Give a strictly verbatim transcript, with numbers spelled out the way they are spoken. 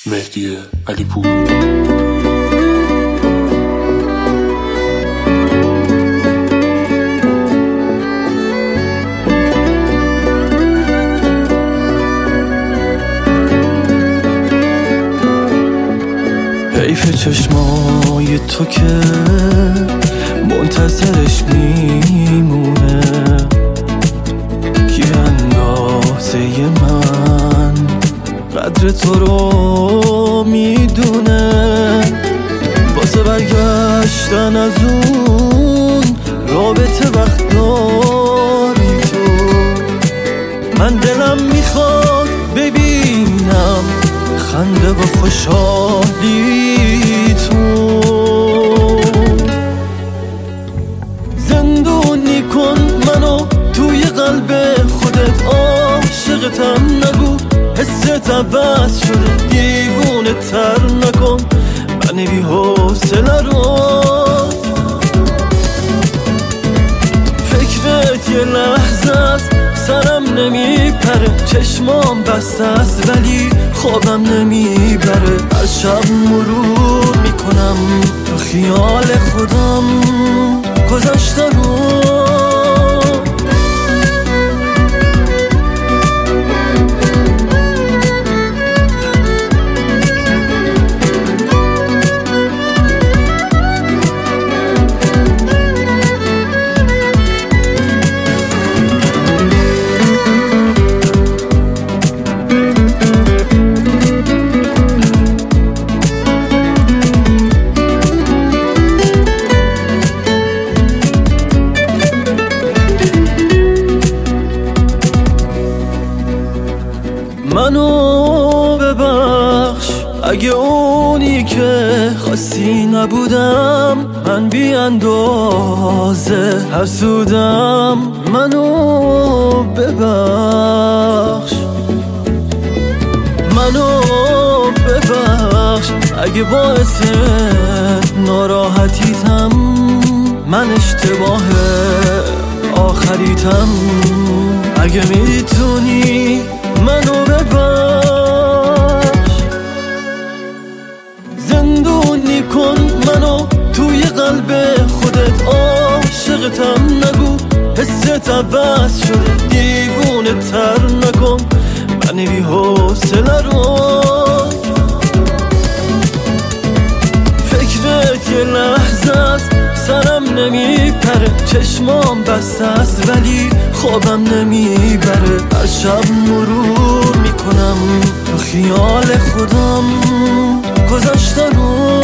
مهدی علیپور. حیف چشمای تو که منتظرش میمونه، کی اندازه من قدر تو رو میدونه. واسه برگشتن از اون رابطه وقت داری تو، من دلم میخواد ببینم خنده و خوشحالی تو. زندونی کن منو توی قلب خودت، عاشقتم نگو حست عوض شده، دیوونه تر نکن من بی حوصله رو. فکرت یه لحظه است سرم نمیپره، چشمام بسته است ولی خوابم نمیبره. از شب مرور میکنم تو خیال خودم گذشته رو. منو ببخش اگه اونی که خواستی نبودم، من بی اندازه حسودم. منو ببخش منو ببخش اگه باعث ناراحتیتم، من اشتباه آخریتم. اگه میتونی منو ببخش، زندونی کن منو توی قلب خودت، عاشقتم نگو حست عوض شده، دیوونه تر نکن من بی حوصله رو. فکرت یه لحظه است سرم نمیپره، چشمام بسته است ولی خوابم نمیبره. از شب مرور میکنم تو خیال خودم گذشته رو.